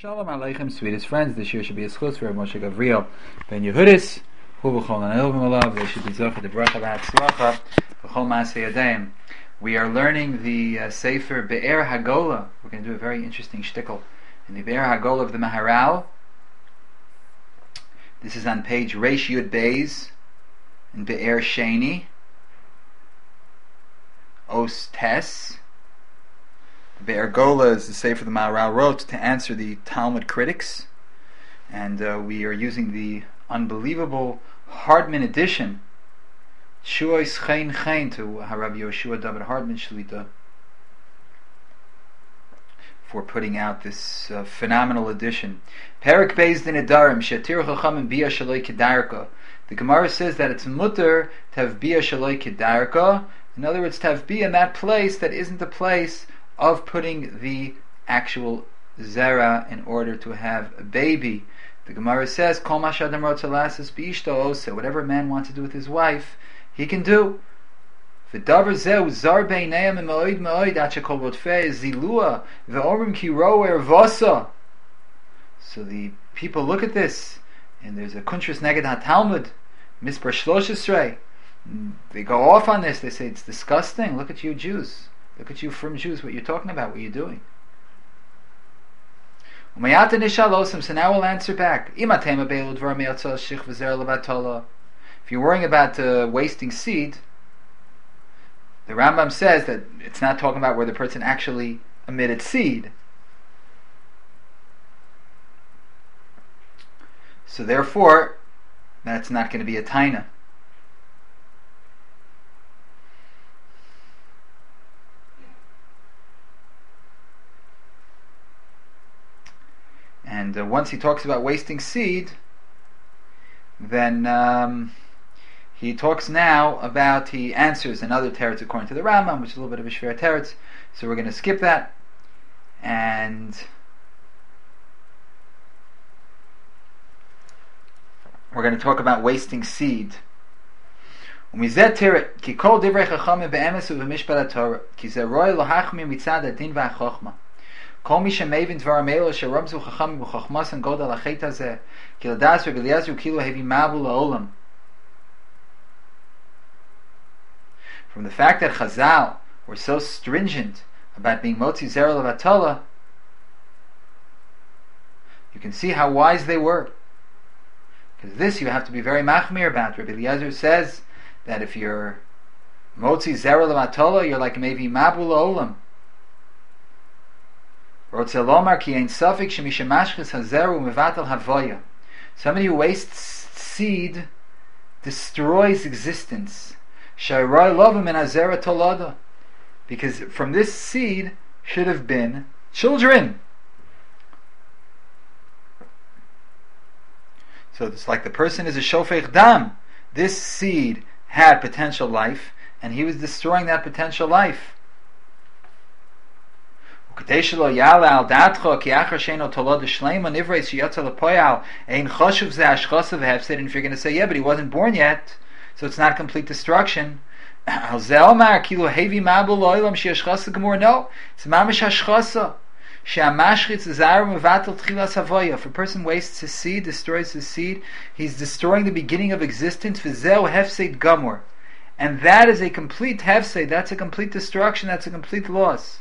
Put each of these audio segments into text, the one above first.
Shalom Aleichem, sweetest friends. This year should be a schus for Moshe Gavriel Ben Yehudis, Hu B'chol Anilvim Alav. They should be zocher the bracha v'hatzlacha B'chol Maaseh Yadayim. We are learning the Sefer Be'er Hagola. We're going to do a very interesting shtickle in the Be'er Hagola of the Maharal. This is on page Reish Yud Beis in Be'er Sheni Os Tes. Be'er Gola is the Sefer the Maharal wrote to answer the Talmud critics, and we are using the unbelievable Hardman edition, Shuois Chen Chen, to Harav Yoshua David Hardman Shlita, for putting out this phenomenal edition. Perik Beis Din Adarim Shatir Chachamim Bia Shaloi Kedarka. The Gemara says that it's mutter to have Bia Shaloi Kedarka. In other words, to have Bia in that place that isn't the place of putting the actual zera in order to have a baby. The Gemara says, Kol ma sh'adam rotza la'asos b'ishto oseh. Whatever a man wants to do with his wife, he can do. V'davar zeh zar beineim me'oid me'oid at shekol rotfei zilua ve'omrim ki ro'er vosa. So the people look at this, and there's a Kuntras Neged HaTalmud, Mispar 13. They go off on this. They say it's disgusting. Look at you Jews. Look at you from Jews, what you're talking about, what you're doing. So now we'll answer back. If you're worrying about wasting seed, the Rambam says that it's not talking about where the person actually emitted seed. So therefore, that's not going to be a taina. And once he talks about wasting seed, then he talks now about, he answers another teretz according to the Rambam, which is a little bit of a shver teretz, so we're going to skip that, and we're going to talk about wasting seed. ומזה תראה, כי כל דברי חכמים באמס ובמשפט התורה, כי זה רואי לא החמיר מצד הדין והחוכמה. כל מי שמבין דברם אלו שרמזו חכמים בחוכמתם גודל החטא הזה, כי לדעת רבי אליעזר כאילו הביא מבול לעולם. From the fact that Chazal were so stringent about being motzi zera levatala, you can see how wise they were. Because this you have to be very machmir about. Rabbi Eliezer says that if you're motzi zera levatala, you're like maybe mabul olam. Somebody who wastes seed destroys existence. Because from this seed should have been children. So it's like the person is a shofech dam. This seed had potential life, and he was destroying that potential life. If you're going to say, yeah, but he wasn't born yet, so it's not complete destruction. No, it's mamish hashchasa. If a person wastes his seed, destroys his seed, he's destroying the beginning of existence. And that is a complete hefsed. That's a complete destruction. That's a complete loss.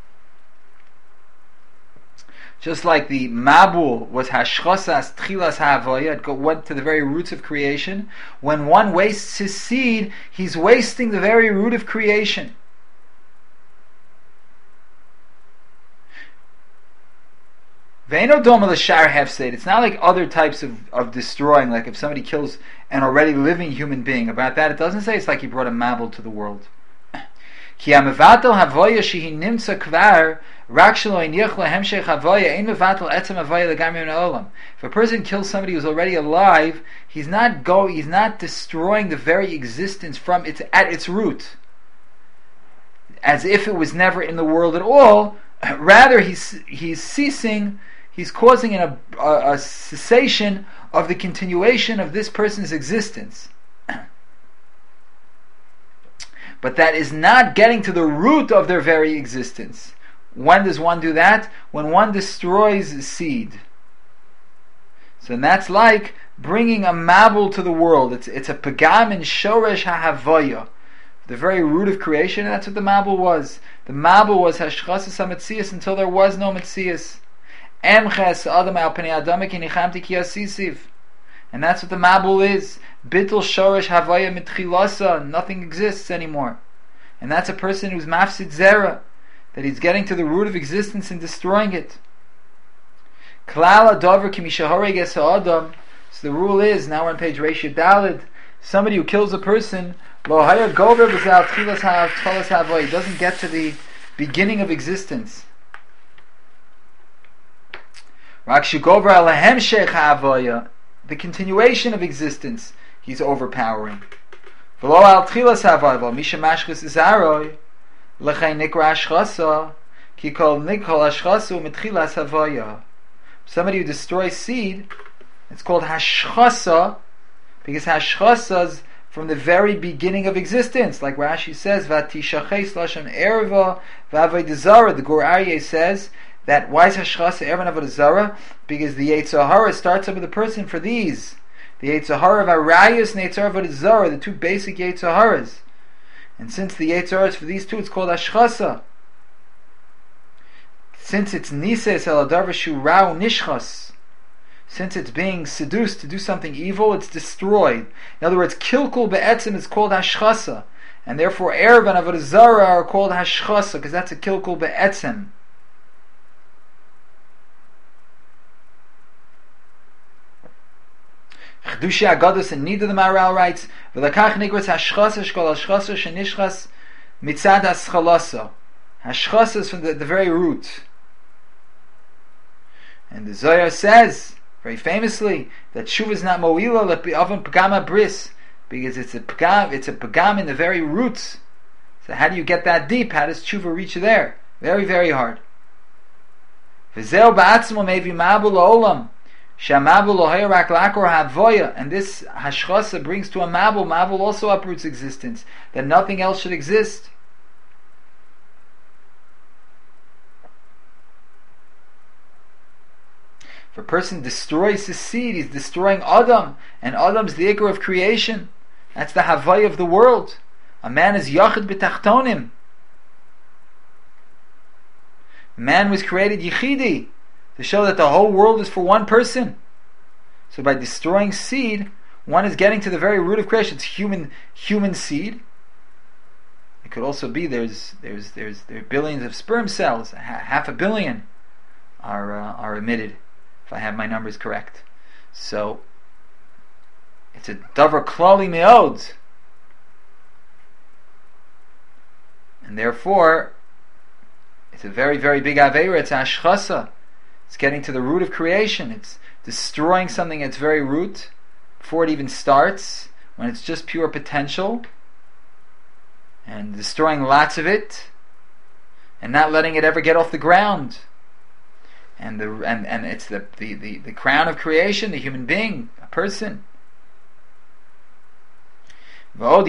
Just like the Mabul was Hashchosas Tchilas HaAvoya, it went to the very roots of creation. When one wastes his seed, he's wasting the very root of creation. Ve'eno doma l'shar hefsed. It's not like other types of destroying, like if somebody kills an already living human being. About that, it doesn't say it's like he brought a Mabul to the world. Ki ha'mevatel havoya shehi nimtza kvar rak shelo inich lehemshech havoya ein mevatel etzem havoya legamri min ha'olam. If a person kills somebody who's already alive, he's not destroying the very existence from its at its root, as if it was never in the world at all. Rather, he's ceasing. He's causing a cessation of the continuation of this person's existence. But that is not getting to the root of their very existence. When does one do that? When one destroys seed. So that's like bringing a mabul to the world. It's a pagam in shoresh ha'havaya, the very root of creation, and that's what the mabul was. The mabul was hashchasas hametzias until there was no metzias. Emches adam al pnei adam ki nichamti ki asisiv. And that's what the mabul is. Bittul shoresh havaya mitchilasa. Nothing exists anymore. And that's a person who's mafsid zera, that he's getting to the root of existence and destroying it. Klal adavar ki mishahoreg es ha'adam. So the rule is, now we're on page Reish Daled, somebody who kills a person, lo hayar gover b'zal tchilas havaya, doesn't get to the beginning of existence. Rak shegover al hemshech havaya, the continuation of existence, he's overpowering. V'lo al tchilas havaya, misha mashchus izaroi, l'chei nikra ashchasa, ki kol nikol ashchasu mitchilas havaya. Somebody who destroys seed, it's called hashchasa, because hashchasa is from the very beginning of existence. Like Rashi says, Vatishaches lashon erva v'avodah zara. The Gur Aryeh says that why is hashchasa erva and avodah zara? Because the Yetzer Hara starts up with the person for these. The Yetzer Hara of Arayos and Yetzer Hara of avodah zara, the two basic Yetzer Haras. And since the Yetzer Hara is for these two, it's called hashchasa. Since it's nises el adavar shu ra'u nishchas, since it's being seduced to do something evil, it's destroyed. In other words, kilkul be'etzim is called hashchasa, and therefore erev and avodah zara are called hashchasa, because that's a kilkul be'etzim. Chedushi Agados and neither the Maharal writes, v'lakach nigras hashchasa shkol hashchasa shenishchas mitzad haschalasa. Hashchasa is from the very root. And the Zohar says, very famously, that Shuv is not mo'ila le'oven pagama bris, because it's a pagam in the very roots. So how do you get that deep? How does tshuva reach there? Very, very hard. V'zeo ba'atzmo mevi mabul olam, shamabul loherak lakor havoya, and this hashchasa brings to a mabul. Mabul also uproots existence, that nothing else should exist. If a person destroys his seed, he's destroying Adam, and Adam's the ikar of creation. That's the Havaya of the world. A man is Yachid b'tachtonim. Man was created Yichidi, to show that the whole world is for one person. So by destroying seed, one is getting to the very root of creation. It's human seed. It could also be there are billions of sperm cells. Half a billion are emitted, if I have my numbers correct. So it's a davar klali meod, and therefore it's a very, very big aveira. It's ashchasa. It's getting to the root of creation. It's destroying something at its very root before it even starts, when it's just pure potential, and destroying lots of it, and not letting it ever get off the ground. And it's the crown of creation, the human being, a person. I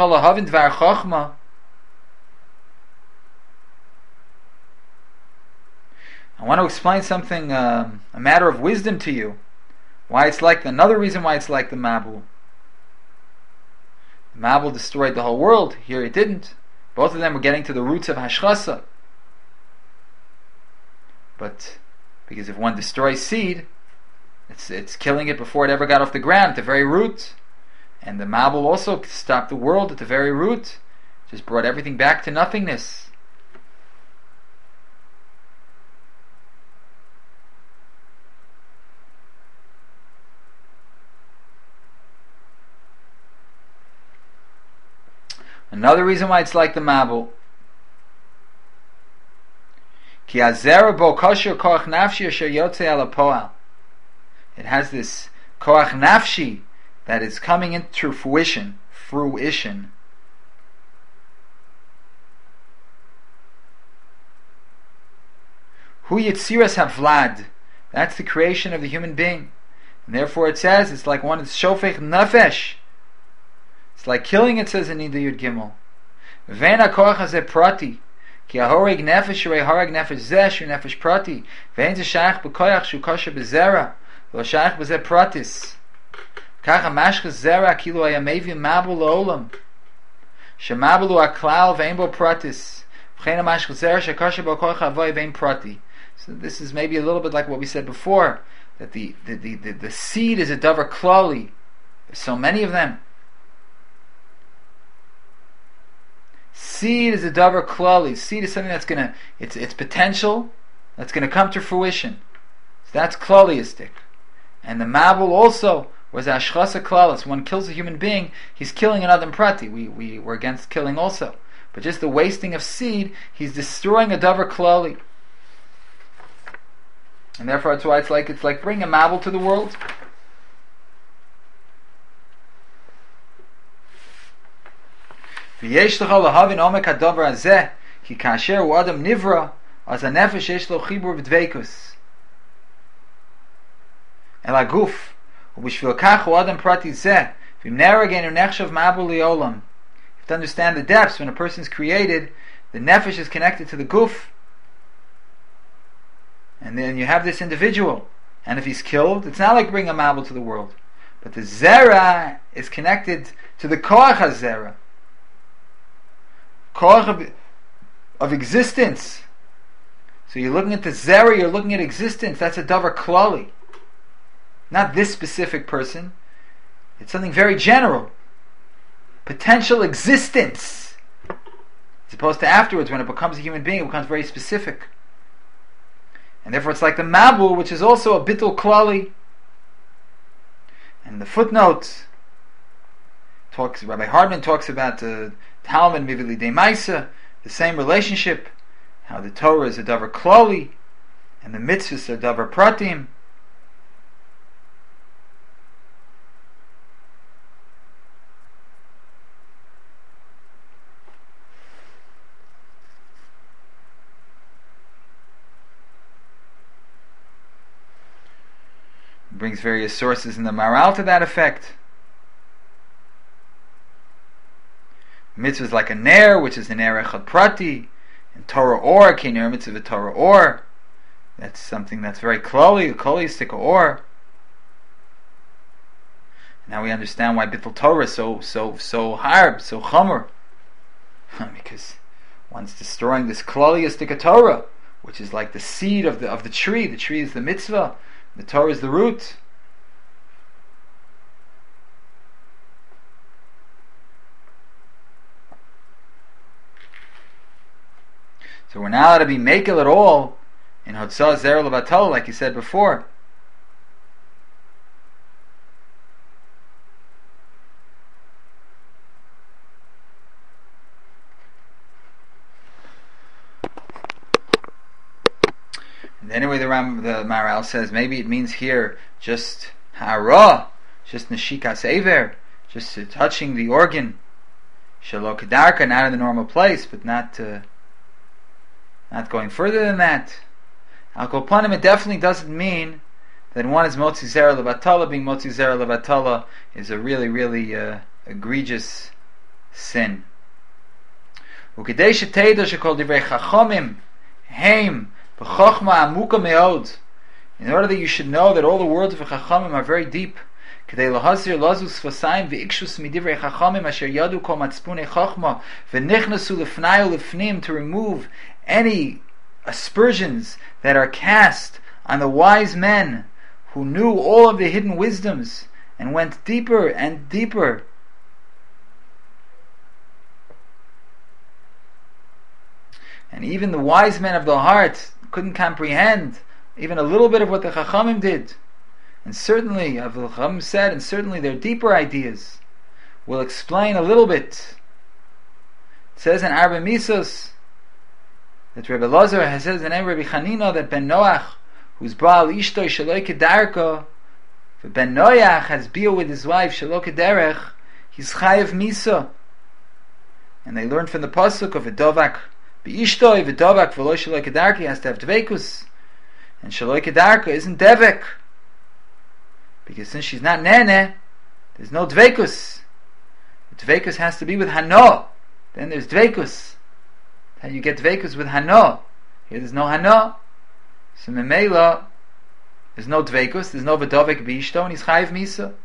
want to explain something, a matter of wisdom to you. Why it's like another reason why it's like the Mabul. The Mabul destroyed the whole world. Here it didn't. Both of them were getting to the roots of Hashchasa. But because if one destroys seed, it's killing it before it ever got off the ground, at the very root. And the Mabul also stopped the world at the very root, just brought everything back to nothingness. Another reason why it's like the Mabul. It has this koach nafshi that is coming into fruition. Hu Yitziras Havlad. That's the creation of the human being. And therefore it says it's like one of shofech nefesh. It's like killing, it says in Nida Yud Gimel. Vena koach hazeh prati. Ki ahoreg nefesh rei hareg nefesh zeh shu nefesh prati. Ve'en ze shaykh b'koyach shu kosher b'zera. V'lo shaykh b'zeh pratis. Kach ha-mashcha zera kilu hayamevi mabul la'olam. Shemabulu ha-klal ve'en bo pratis. V'chein ha-mashcha zera shekosher b'koyach ha'avoy ve'en prati. So this is maybe a little bit like what we said before, that the seed is a davar klali. There's so many of them. Seed is a davar klali. Seed is something that's gonna, its potential, that's gonna come to fruition. So that's klaliistic. And the mabul also was ashchasa klalis. When one kills a human being, he's killing another prati. We were against killing also. But just the wasting of seed, he's destroying a davar klali. And therefore that's why it's like bringing a mabul to the world. V'yesh lecha lahavin omek hadavar hazeh ki kasher hu adam nivra az hanefesh yesh lo chibur v'dveikus el haguf u'b'shvil kach hu adam prati zeh v'im neragen hu nechshav mabul li'olam. You have to understand the depths. When a person is created, the nefesh is connected to the guf, and then you have this individual, and if he's killed, it's not like bringing a mabul to the world, but the zera is connected to the koach hazera, koach of existence. So you're looking at the zera, you're looking at existence. That's a davar klali, not this specific person. It's something very general, potential existence, as opposed to afterwards when it becomes a human being, it becomes very specific. And therefore it's like the mabul, which is also a bittul klali. And the footnote talks, Rabbi Hardman talks about the Talmud Mivili De Maisa, the same relationship, how the Torah is a davar klali, and the mitzvahs are davar pratim. Brings various sources in the Maral to that effect. Mitzvahs like a ner, which is an ner echad prati, and Torah or, kener mitzvah Torah or. That's something that's very klali, klalistic or. Now we understand why bittul Torah is so harb, so chomer, because one's destroying this klalistic Torah, which is like the seed of the tree. The tree is the mitzvah. The Torah is the root. So we're not allowed to be makel at all in Hotzah Zer Levatala, like you said before. Anyway, the Maharal says maybe it means here just hara, just neshikas aver, just touching the organ, shalok kedarka, not in the normal place, but not going further than that. Al kol panim, it definitely doesn't mean that one is motzi zera levatala. Being motzi zera levatala is a really, really egregious sin. Ukedei sheteidah shekol divrei chachamim heim. In order that you should know that all the words of the Chachamim are very deep, to remove any aspersions that are cast on the wise men who knew all of the hidden wisdoms and went deeper and deeper. And even the wise men of the heart couldn't comprehend even a little bit of what the Chachamim did. And certainly, the Chachamim said, and certainly their deeper ideas will explain a little bit. It says in Arba Misos that Rebbe Lazar has said in the name of Rabbi Chanina that Ben Noach, who's Baal Ishtoi Shaloi Kedarko, if Ben Noach has beer with his wife Shaloi Kederech, he's Chayev Misa. And they learned from the pasuk of V'dovak B'ishtoi V'dovak V'lo Shaloi Kedarko, he has to have Dveikus. And Shaloi Kedarko isn't Devek, because since she's not Nene, there's no Dveikus. Dveikus has to be with Hano. Then there's Dveikus. and you get dveikus with hana. Here there's no hana. So memela, there's no dveikus, there's no v'dovek b'ishto, and he's chayiv misa.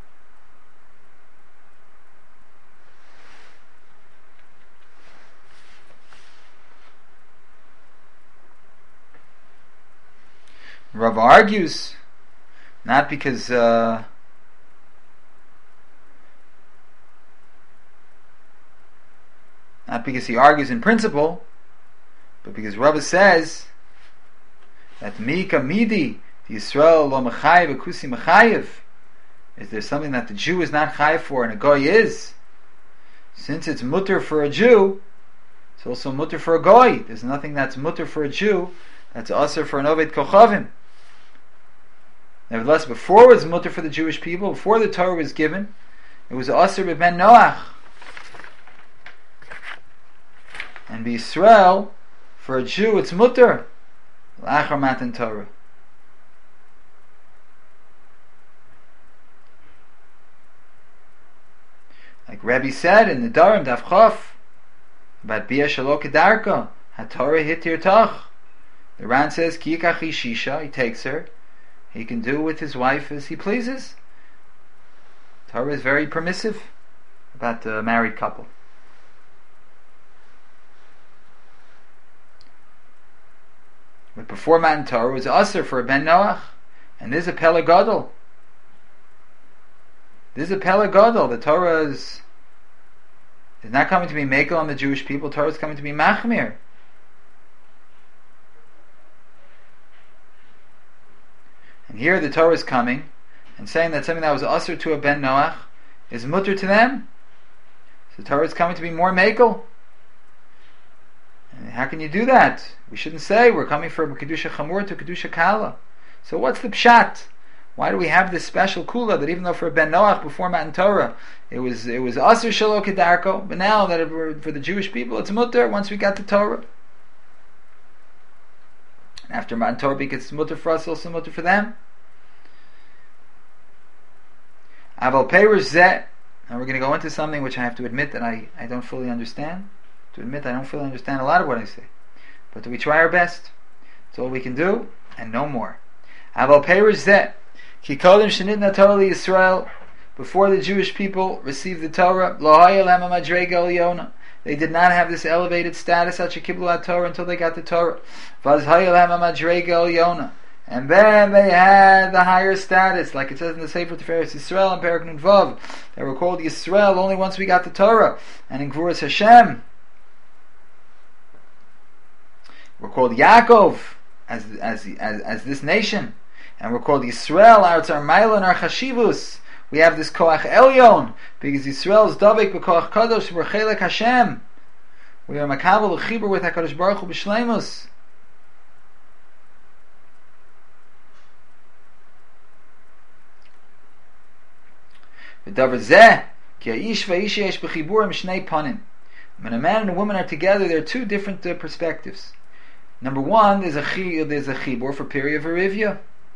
Rav argues, not because not because he argues in principle, but because Rav says that Mika Midi, the Yisrael lo mechayev akusi mechayev, is there something that the Jew is not chayev for and a goy is? Since it's mutter for a Jew, it's also mutter for a goy. There's nothing that's mutter for a Jew that's asur for an oved kochavim. Nevertheless, before it was mutter for the Jewish people, before the Torah was given, it was asur b'ben Noach. And b'Yisrael, for a Jew, it's mutter l'achar matan Torah. Like Rebbe said in the Darim Daf Chof about Bia Shalo Kedarka, HaTorah hitir tach. The Ran says Ki yikach shisha, he takes her. He can do with his wife as he pleases. Torah is very permissive about the married couple. But before Matan Torah was asur for a ben Noach, and this is a Pele Gadol. This is a Pele Gadol. The Torah is not coming to be mekel on the Jewish people. Torah is coming to be machmir. And here the Torah is coming and saying that something that was asur to a ben Noach is mutter to them. So the Torah is coming to be more mekel. And how can you do that? We shouldn't say we're coming from kedusha chamur to kedusha kala. So what's the pshat? Why do we have this special kula that even though for a ben Noach before Matan Torah it was asur shelo kedarko, but now that for the Jewish people it's mutter once we got the Torah. And after Matan Torah it's mutter for us, also mutter for them. Aval peirush zeh. Now we're going to go into something which I have to admit that I don't fully understand. To admit I don't fully understand a lot of what I say. But we try our best. That's all we can do, and no more. Aval peirush zeh. Ki kodim shenitna Torah li Yisrael. Before the Jewish people received the Torah, lo haya lema madrega eliyona. They did not have this elevated status at Shekiblu Torah until they got the Torah. Vaz haya lema madrega eliyona. And then they had the higher status, like it says in the Sefer Tiferes Yisrael and Perek Nun Vav. They were called Yisrael only once we got the Torah. And in Gvuras Hashem, we're called Yaakov as this nation. And we're called Yisrael, our Tzarmaila and our Chashivus. We have this Koach Elyon, because Yisrael is Davik b'Koach Kadosh, we're Chelek Hashem. We are Makabel L'Chibur with HaKadosh Baruch Hu B'Shleimus. V'davar zeh, ki ha'ish v'ha'ish yesh b'chiburim shnei panim. When a man and a woman are together, there are two different perspectives. Number one, there's a chibur for period v'rivya.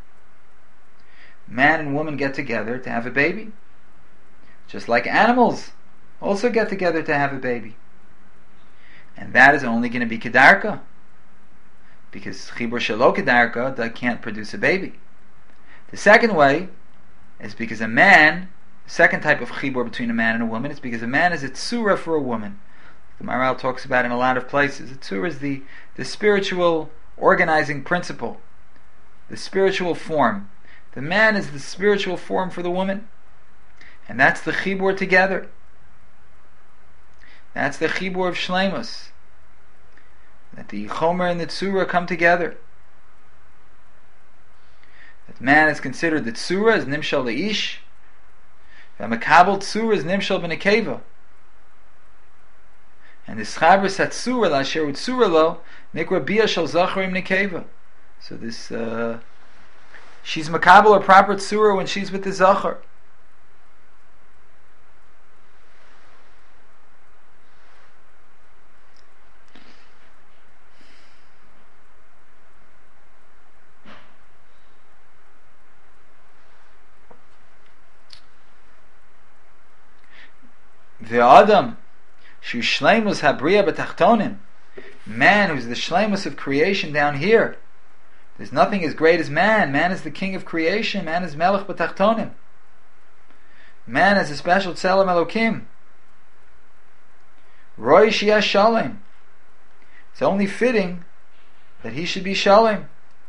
Man and woman get together to have a baby. Just like animals also get together to have a baby. And that is only going to be kedarka. Because chibur shelo kedarka, that can't produce a baby. The second way is because a man, the second type of chibur between a man and a woman, is because a man is a tzura for a woman. The Maharal talks about in a lot of places. A tzura is the spiritual organizing principle, the spiritual form. The man is the spiritual form for the woman. And that's the chibur together. That's the chibur of shleimus. That the chomer and the tzura come together. That man is considered the tzura as nimshal leish. The makabel tzura is nimshal b'nekeva. And the schaber satzura l'asher utzura lo nikra bia shal zacharim nekeva. So this she's makabel or proper tzura when she's with the zachar. The Adam, shu shleimus habriya b'tachtonim. Man, who's the shleimus of creation down here. There's nothing as great as man. Man is the king of creation. Man is melech b'tachtonim. Man is a special tzelem Elokim. Roi shi'ah shalem. It's only fitting that he should be shalem.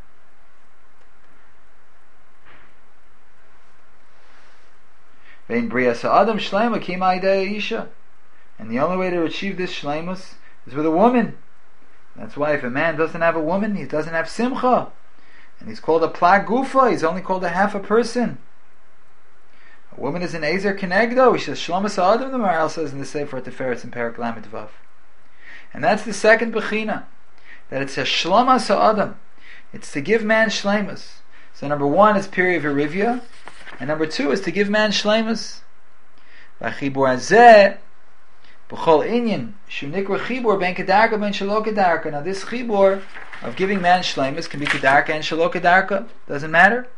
Vein briyas ha'adam shlema kima idei isha. And the only way to achieve this shleimus is with a woman. That's why if a man doesn't have a woman, he doesn't have simcha. And he's called a plag gufa, he's only called a half a person. A woman is an ezer kenegdo. He says shlomas ha'adam, the Maharal says in the Sefer Tiferes in Perek Lamed Vav. And that's the second bechina, that it says shlomas ha'adam. It's to give man shleimus. So number one is peri v'rivya, and number two is to give man shleimus. V'chibur hazeh b'chol inyan shu nikra chibur ben kedarka ben shelo kedarka. Now this chibur of giving man shleimus can be kedarka and shelo kedarka. Doesn't matter.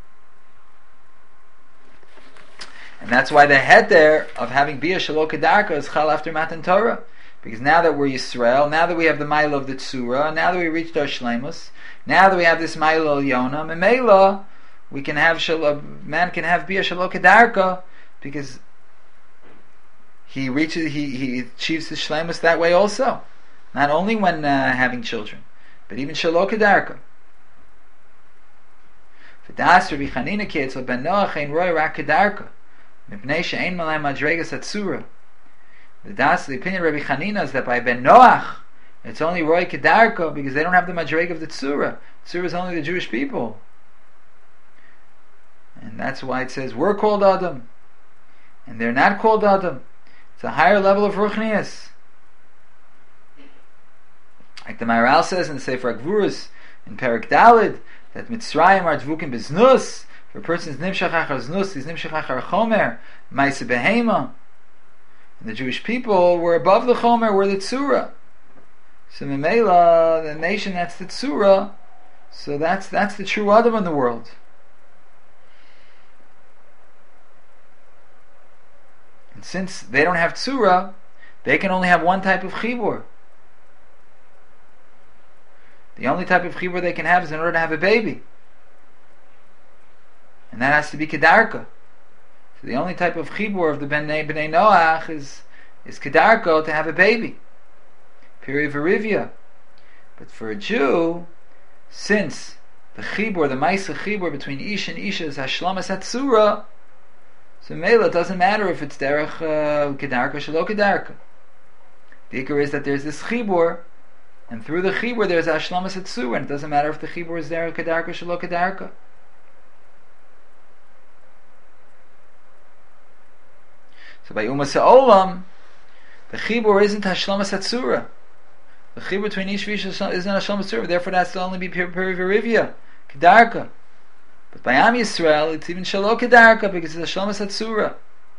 And that's why the head there of having bia shelo kedarka is chal after Matan Torah. Because now that we're Yisrael, now that we have the mile of the Tzura, now that we reached our shleimus, now that we have this mile of Yonah, Memela, we can have man can have bia shelo kedarka because he achieves his shleimus that way also. Not only when having children, but even shelo kedarka. V'das Rabbi Chanina ki etzel ben Noach ein roi rak kedarka. The das, the opinion of Rabbi Chanina is that by Ben Noach it's only Roy Kedarka because they don't have the madrega of the Tzura. Tzura is only the Jewish people. And that's why it says we're called Adam. And they're not called Adam. It's a higher level of Ruchnias. Like the Maharal says in the Sefer HaGvurus in Perek Daled that Mitzrayim are dvukim beznus. If a person is nimshach achar znus, he's nimshach achar chomer, ma'aseh behema. And the Jewish people were above the chomer, were the tzura. So Memela, the nation that's the tzura, so that's the true Adam in the world. And since they don't have tzura, they can only have one type of chibur. The only type of chibur they can have is in order to have a baby. And that has to be kedarka. So the only type of chibur of the Bnei Noach is kedarka, to have a baby. Peri v'rivya. But for a Jew, since the chibur, the ma'aseh chibur between ish and isha is hashlamas hatzura, so mela it doesn't matter if it's derech kedarka shelo kedarka. The ikar is that there's this chibur, and through the chibur there's hashlamas hatzura, and it doesn't matter if the chibur is derech kedarka shelo kedarka. So by Umas Ha'olam, the chibur isn't Hashlamas Hatzura. The chibur between Ish Vish isn't Hashlamas Hatzura, therefore that's to only be Peri V'rivya, Kedarka. But by Am Yisrael, it's even Shelo Kedarka, because it's Hashlamas Hatzura.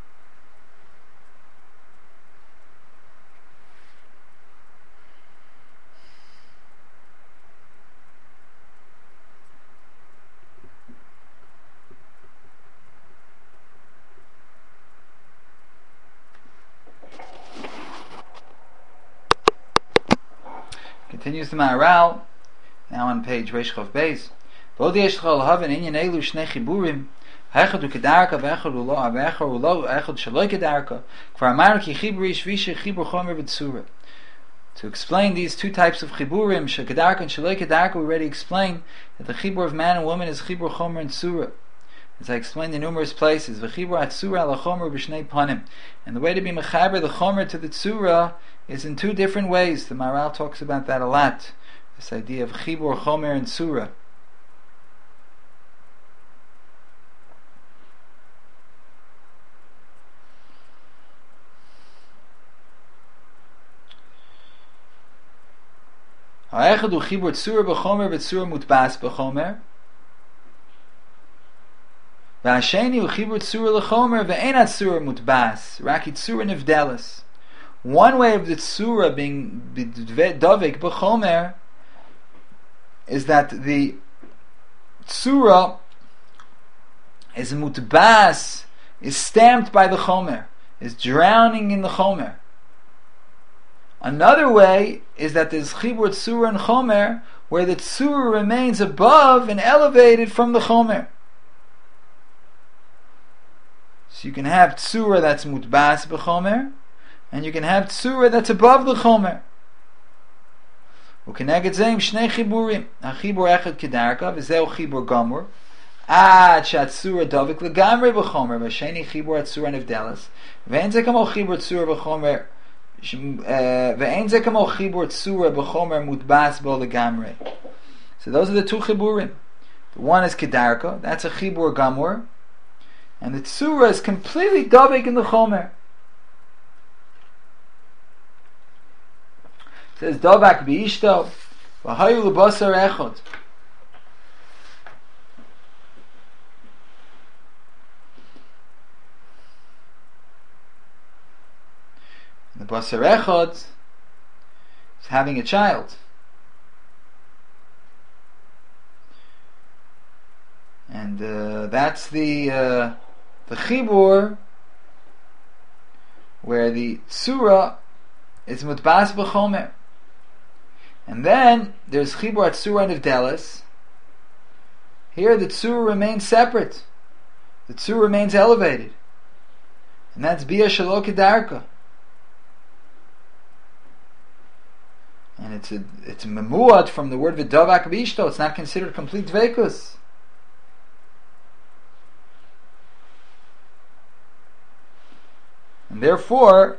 Continues the Maharal, now on page Reish Chav Beis. V'od yesh l'cha l'haven inyan elu shnei chiburim, ha'echad hu kedarka v'echad hu lo, ha'echad shaloi kedarka, kvar amar ki chibur ish vishe chibur chomer v'tzura. To explain these two types of chiburim, shekedarka and shaloi kedarka, we already explained that the chibur of man and woman is chibur chomer and tzura. As I explained in numerous places, v'chibur ha'tzura l'chomer b'shnei panim. And the way to be mechaber the chomer to the tzura is in two different ways. The Maharal talks about that a lot. This idea of chibur, chomer, and tzura. Ha'echad hu chibur tzura b'chomer v'tzura mutbas b'chomer. V'hasheni hu chibur tzura l'chomer v'ein tzura mutbas. Raki tzura nivdelis. One way of the tzura being dovik b'chomer is that the tzura is mutbas, is stamped by the chomer, is drowning in the chomer. Another way is that there's chibur tzura and chomer, where the tzura remains above and elevated from the chomer. So you can have tzura that's mutbas b'chomer, and you can have tzura that's above the chomer. U'keneged zeim shnei chiburim. Hachibur echad kedarka, v'zeu chibur gamur. Ad shatzura davik legamre b'chomer, v'sheni chibur atzura nevdelas. V'en ze kamo chibur tzura b'chomer, v'en ze kamo chibur tzura b'chomer mutbas bo legamre. So those are the two chiburim. The one is kedarka, that's a chibur gamur, and the tzura is completely davik in the chomer. It says davak biishto v'hayu lebasar echad. The basar echad is having a child, and that's the chibur where the tzura is mutbas b'chomer. And then there's chibur at tzura and nevdelas. Here the tzura remains separate. The tzura remains elevated, and that's bia shelo kedarka. And it's a memuat from the word v'davak b'ishto. It's not considered complete dveikus. And therefore,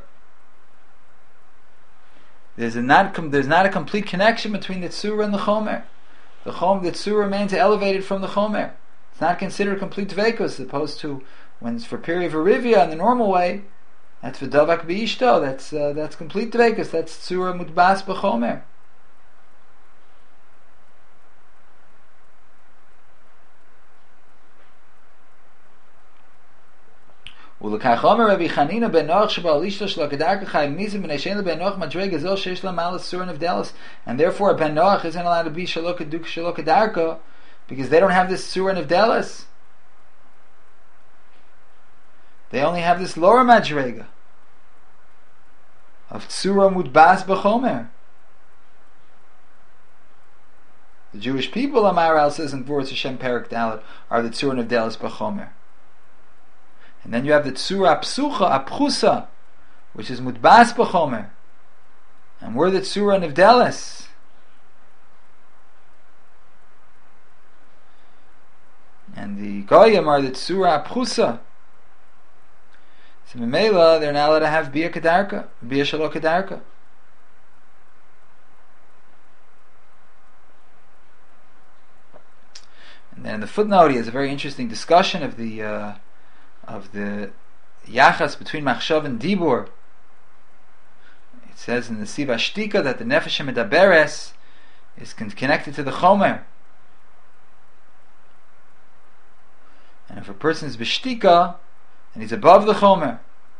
there's not a complete connection between the tzura and the chomer. The tzura remains elevated from the chomer. It's not considered complete dveikus, as opposed to when it's for period of arivia in the normal way. That's v'davak b'ishto. That's complete dveikus. That's tzura mutbas b'chomer. ולכך רבי חנינא בן נוח שבעל אשתו שלו כדרכא חייב מיזם בני שאין לבן נוח מדרגה זו שיש לה מעל tzura nevdelas, and therefore Ben Noach isn't allowed to be shelo kedarka because they don't have this tzura nevdelas. They only have this lower madrega of tzura mutbas b'chomer. The Jewish people, Amaral says in V'urtz Hashem Perak Dalet, are the tzura nevdelas b'chomer. And then you have the tzura psucha, apchusa, which is mutbas b'chomer. And we're the tzura nevdelas. And the goyim are the tzura apchusa. So Memela, they're not allowed to have bia kedarka, bia shelo kedarka. And then the footnote is a very interesting discussion of the yachas between machshav and dibur. It says in the Siva Shtika that the nefesh medaberes is connected to the chomer, and if a person is b'shtika, then he's above the chomer.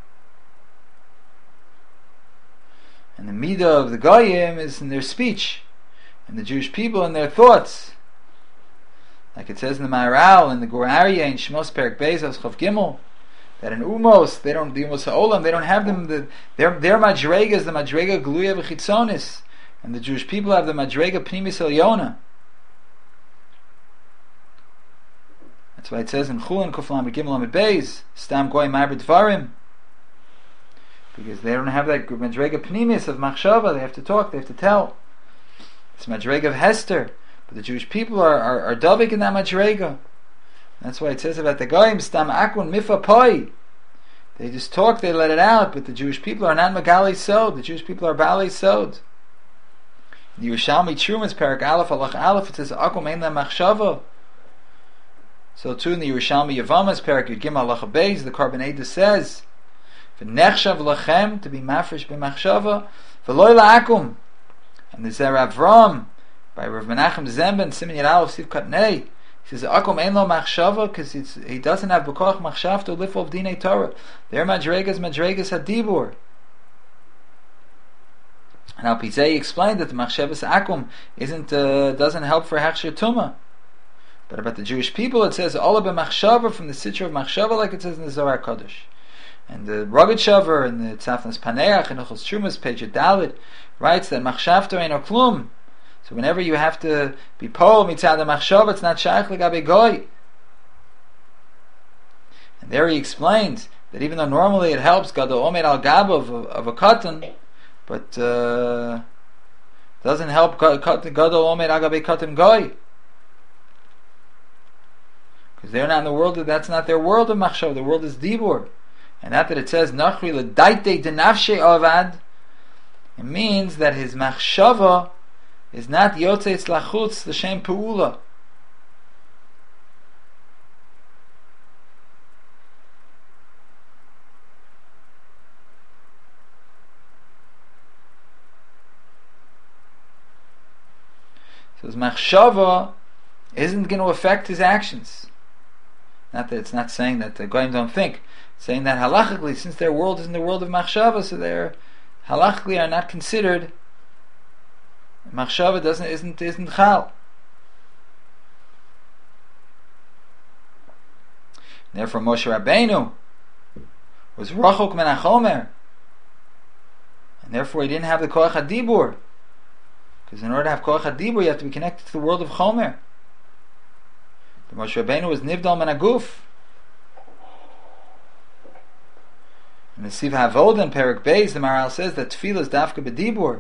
And the midah of the goyim is in their speech, and the Jewish people in their thoughts. Like it says in the Maharal, in the Gur Aryeh, in Shmos Perak Bezos Chav Gimel, that in Umos, the Umos HaOlam, they don't have them, their Madrega is the Madrega Gluya V'chitzonis, and the Jewish people have the Madrega Pnimis Elyona. That's why it says in Chulin Kuflam Gimel Amid Beis, Stam Goy Ma'ber Dvarim, because they don't have that Madrega Pnimis of Machshava, they have to talk, they have to tell. It's Madrega of Hester. But the Jewish people are davik in that madrega. That's why it says about the goyim stam akun mifa poi. They just talk, they let it out, but the Jewish people are not magali sod. The Jewish people are bali sod. The Yerushalmi Trumas Perak Aleph Alach Aleph, it says akum ein la machshava. So too in the Yerushalmi Yavamas Perak Yud Gimel Alach Beis, the Carbonadus says v'nechshav lachem, to be mafresh b'machshava v'loy la'akum. And the Zer Avram by Rav Menachem Zemben, Siman Yad Aleph Siv Katnei, he says akum ein lo machshava, because he doesn't have b'koach machshav to live of dinei Torah. Their madregas hadibur. And Al Pizei explained that the machshavas akum doesn't help for hechsher tumah. But about the Jewish people, it says Allah b'machshava, from the sitra of machshava, like it says in the Zohar Kodesh. And the Rugged Shaver in the Tzafnas Paneach and Hilchos Trumas, page Dalit, writes that Machshavto Eino Klum. So whenever you have to be pol mitzad the Machshav, it's not shaykh legabe goy. And there he explains that even though normally it helps Gadol Omer al Gab of a katan, but doesn't help Gadol Omer al Gabe katan goy. Because they're not in the world, that's not their world of Machshav, the world is Dibur. And that it says Nachri l'daite denafshe avad, it means that his machshava is not yotzeitz lachutz l'shem peula. So his machshava isn't going to affect his actions. Not that it's not saying that the goyim don't think. Saying that halachically, since their world is in the world of machshava, so their halachically are not considered. Machshava isn't chal. Therefore, Moshe Rabbeinu was rachok min hachomer, and therefore he didn't have the koach hadibur. Because in order to have koach hadibur, you have to be connected to the world of chomer. The Moshe Rabbeinu was nivdal min haguf. In the Siv Havodah in Perek Beis, the Maharal says that tefillah is dafka b'dibur.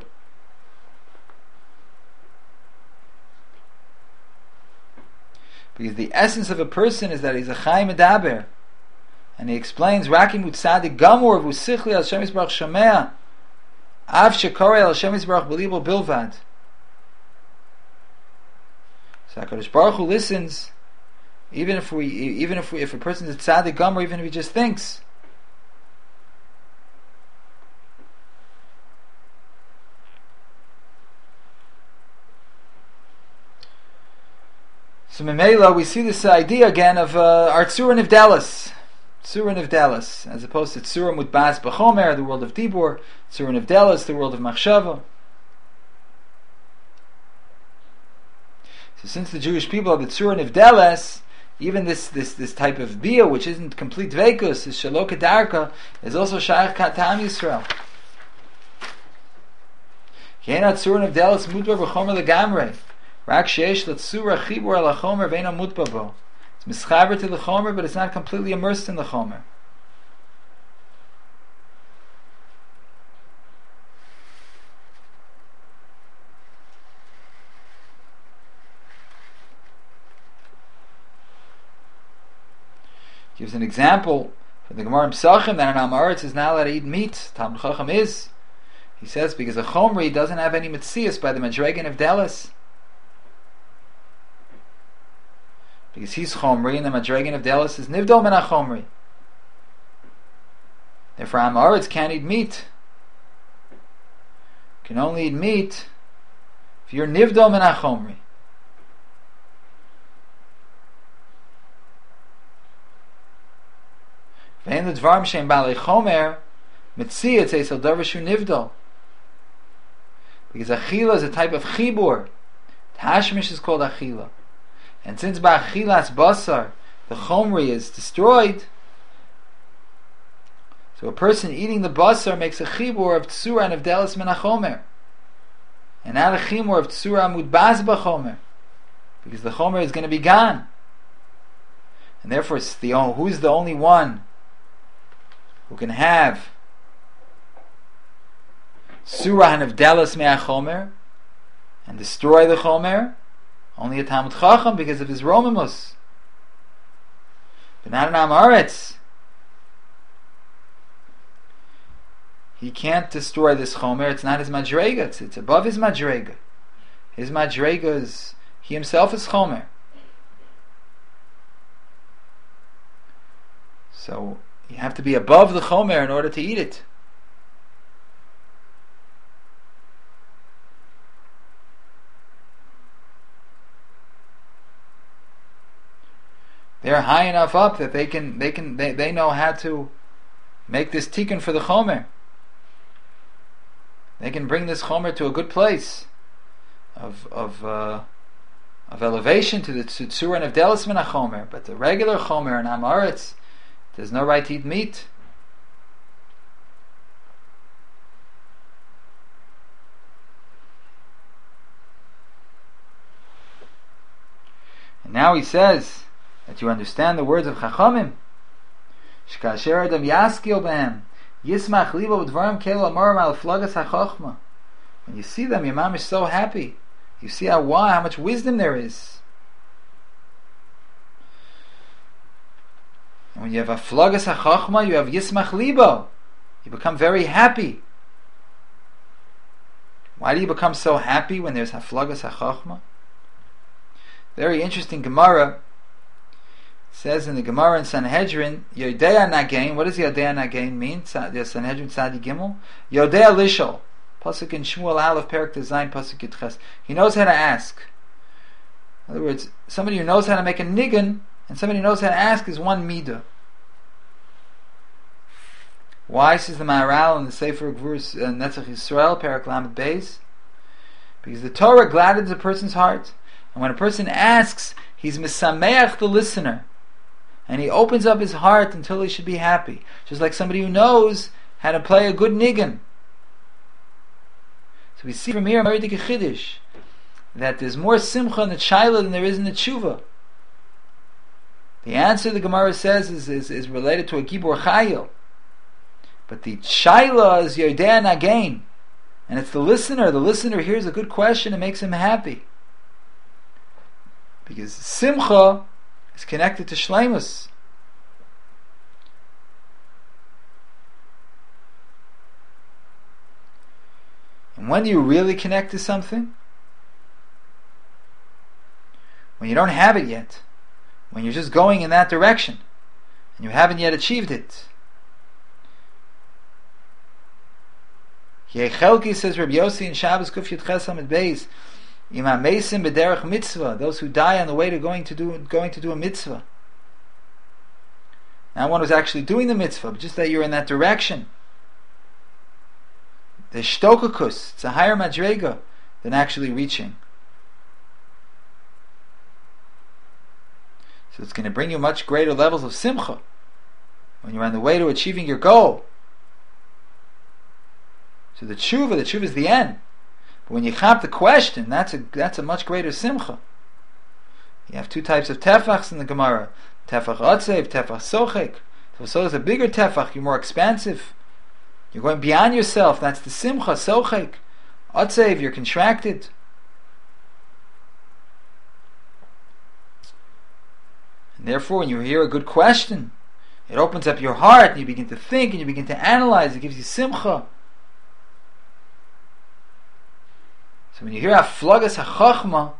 Because the essence of a person is that he's a chai medaber. And he explains, Rakim utzadik gamur v'usichli al Shem Yisbarach shomea av shekore al Shem Yisbarach b'libo bilvad. So HaKadosh Baruch Hu listens, even if a person is tzadik gamur, even if he just thinks. So Memela, we see this idea again of our Tzura Nivdelis. Tzura Nivdelis, as opposed to Tzura Mutbas B'chomer, the world of Dibur, Tzura Nivdelis, the world of Machshava. So since the Jewish people have the Tzura Nivdelis, even this type of Bia, which isn't complete Dveikus, is Shalok Kedarka, is also Shaykh Ta'am Yisrael. Yena Tzura Nivdelis Mutbar B'chomer Legamrei. Rak sheish l'tzura chibur al hachomer ve'eno mutba bo. It's mischaber to the chomer, but it's not completely immersed in the chomer. Gives an example from the Gemara in Pesachim that an Amaretz is not allowed to eat meat. Talmud Chacham is. He says because a chomri doesn't have any mitzias by the Madregan of Delis. Because he's chomri and the Madregan of Delis is nivdol min ha-chomri. Therefore Amaretz can't eat meat. Can only eat meat if you're nivdol min ha-chomri. Ve'en l'dvarim she'em ba'alei chomer mitziyah tzeisel davar shu nivdol. Because achila is a type of chibur. Tashmish is called achila. And since ba'achilas basar the chomri is destroyed, so a person eating the basar makes a chibur of tsura and of delis min ha-chomer, and not a chibur of tsura mudbaz b'chomer, because the chomer is going to be gone. And therefore who's the only one who can have surah and of delis min ha-chomer and destroy the chomer? Only a Talmud Chacham because of his Romimus. But not an Amaretz. He can't destroy this Chomer. It's not his Madrega. It's above his Madrega. His Madrega is, he himself is Chomer. So you have to be above the Chomer in order to eat it. They're high enough up that they know how to make this tikkun for the chomer. They can bring this chomer to a good place of elevation to the tzura and of delis min ha-chomer. But the regular chomer and Amaretz, there's no right to eat meat. now he says that you understand the words of Chachamim. Shkasher adam yaskil behem yismach libo b'dvarim kelo amorim al flagas hachachma. When you see them, your mom is so happy. You see how much wisdom there is. And when you have a flagas hachachma, you have yismach libo. You become very happy. Why do you become so happy when there's haflagas hachachma? Very interesting Gemara. It says in the Gemara in Sanhedrin, Yodea Nagain. What does Yodea Nagain mean? The Sanhedrin Tzadi Gimel. Yodea Lishol. Pasuk in Shmuel Aleph Perak Design Pasuk Yitches. He knows how to ask. In other words, somebody who knows how to make a nigun and somebody who knows how to ask is one midah. Why, says the Maharal in the Sefer Gvurus Netzach Yisrael Perak Lamed Beis? Because the Torah gladdens a person's heart. And when a person asks, he's misameach the listener. And he opens up his heart until he should be happy. Just like somebody who knows how to play a good nigun. So we see from here, Meridik Chiddush, that there's more simcha in the Shaila than there is in the Tshuva. The answer the Gemara says is related to a Gibor Chayil. But the Shaila is Yodea Nagain. And it's the listener. The listener hears a good question and makes him happy. Because Simcha is connected to Shleimus. And when do you really connect to something? When you don't have it yet. When you're just going in that direction. And you haven't yet achieved it. Yechelki, says Rabbi Yossi in Shabbos Kuf Yud Ches Amid Beis, Imam Meisim b'derech mitzvah, those who die on the way to going to do a mitzvah. Not one who's actually doing the mitzvah, but just that you're in that direction. The shtokakus, it's a higher madrega than actually reaching. So it's going to bring you much greater levels of simcha when you're on the way to achieving your goal. So the tshuva is the end. But when you chap the question, that's a much greater simcha. You have two types of tefachs in the Gemara. Tefach otzev, tefach sochek. So is a bigger tefach, you're more expansive. You're going beyond yourself, that's the simcha, sochek. Otzev, you're contracted. And therefore, when you hear a good question, it opens up your heart, and you begin to think, and you begin to analyze, it gives you simcha. So when you hear Haflagas HaChachma,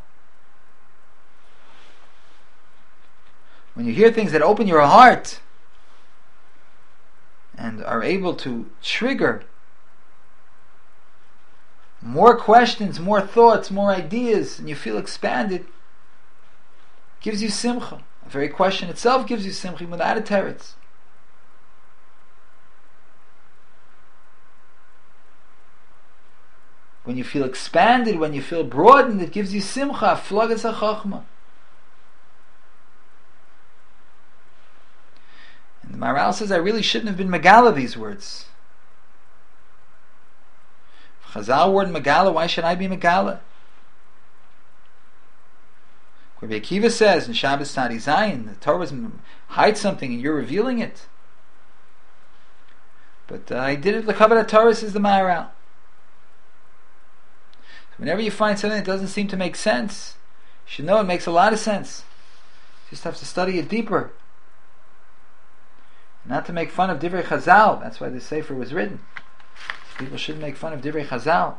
when you hear things that open your heart and are able to trigger more questions, more thoughts, more ideas, and you feel expanded, it gives you simcha. The very question itself gives you simcha without a teretz. When you feel expanded, when you feel broadened, it gives you simcha, Haflagas HaChachma. And the Maharal says, I really shouldn't have been Megala these words. If Chazal word Megala, why should I be Megala? Rabbi Akiva says in Shabbos Tzadi Zayin, the Torah hides something and you're revealing it. But I did it l'kavod Torah, says the Maharal. Whenever you find something that doesn't seem to make sense, you should know it makes a lot of sense. You just have to study it deeper. Not to make fun of Divrei Chazal. That's why this Sefer was written. People shouldn't make fun of Divrei Chazal.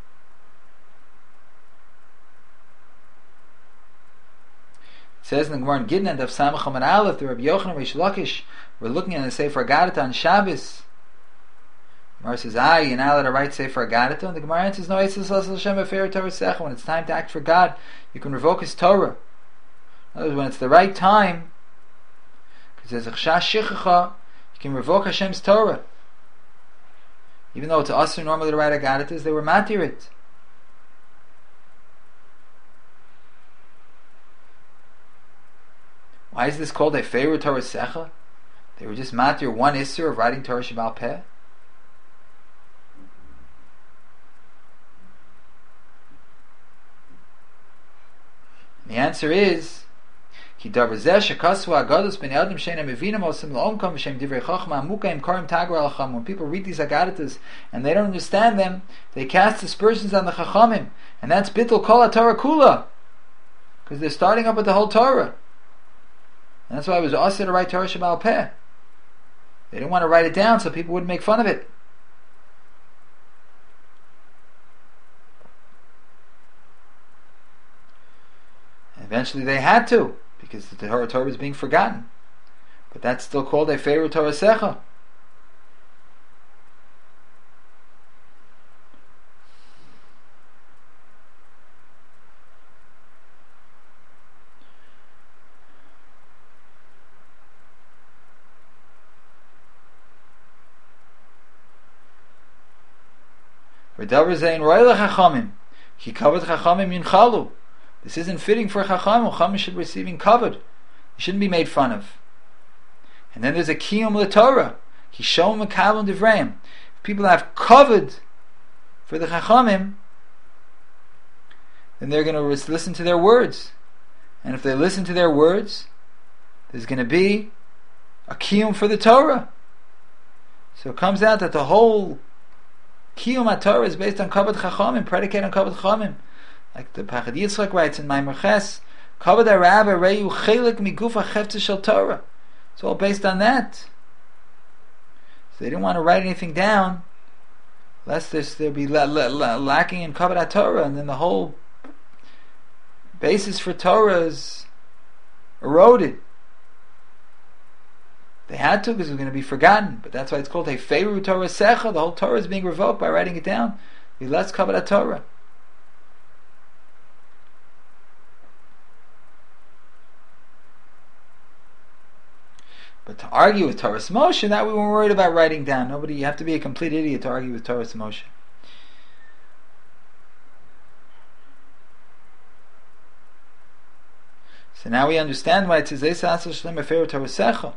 It says in the Gemara in Gittin of Samach and Aleph, the Rabbi Yochanan Reish Lakish were looking at the Sefer Agadata on Shabbos. The Gemara says, you're not allowed to write Sefer Agadata? And the Gemara answers, no, when it's time to act for God, you can revoke His Torah. In other words, when it's the right time, because there's a Chashash Shichacha, you can revoke Hashem's Torah. Even though it's us normally to write Agadatas, they were matir it. Why is this called a Feiru Torah Secha? They were just matir one Isser of writing Torah Shebal Peh. The answer is Ki davar zeh shekasu agados ben yadim sheina mevinam osim la'omkam v'shem divrei chachma amukaim karim tagra alcham. When people read these agadatas and they don't understand them, they cast aspersions on the chachamim, and that's bittul kol haTorah kula, because they're starting up with the whole Torah. And that's why it was asur to write Torah Sheba'al Peh. They didn't want to write it down so people wouldn't make fun of it. And eventually they had to, because the Torah was being forgotten. But that's still called a Feru Torah Secha. This isn't fitting for Chachamim. Chachamim should be receiving kavod. It shouldn't be made fun of. And then there's a kiyum l'Torah. Kishom mekabel divreim. If people have kavod for the Chachamim, then they're going to listen to their words. And if they listen to their words, there's going to be a kiyum for the Torah. So it comes out that the whole Kiyum HaTorah is based on Kavod Chachamim, predicated on Kavod Chachamim. Like the Pachad Yitzchak writes in Maimer Ches, Kavod HaRav Reyu Chelik Miguf HaCheftzah Shel Torah. It's all based on that. So they didn't want to write anything down, lest they'll be lacking in Kavod HaTorah, and then the whole basis for Torah is eroded. They had to, because it was going to be forgotten. But that's why it's called a Feru Torah Secha. The whole Torah is being revoked by writing it down. We less Kavod Torah. But to argue with Torah Moshe, that we weren't worried about writing down. You have to be a complete idiot to argue with Torah Moshe. So now we understand why it says Eisa Asal Shlem Feru Torah Secha.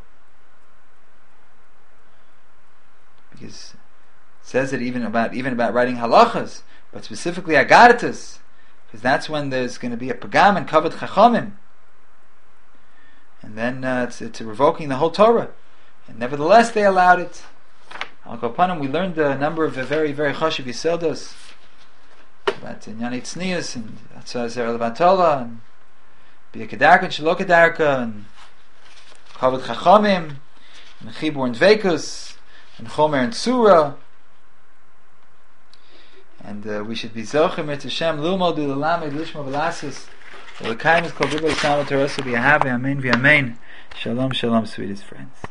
Because it says it even about writing halachas, but specifically agadatas, because that's when there's going to be a pagam and kavod chachamim, and then it's revoking the whole Torah. And nevertheless, they allowed it. Al Kopanim, we learned a number of very very chashuv yisodos about Inyanei Tznius and Atzar Zer Levatola and Bia Kedarka and Shelo Kedarka and kavod chachamim and chibur and dveikus and Chomer and Tzura, and we should be Zochim et Hashem Lilmod Ulamed Lishma V'Lasis L'Kayim Kol Dibur Yisrael Torah B'Yahav Amen V'Amen. Shalom Shalom, sweetest friends.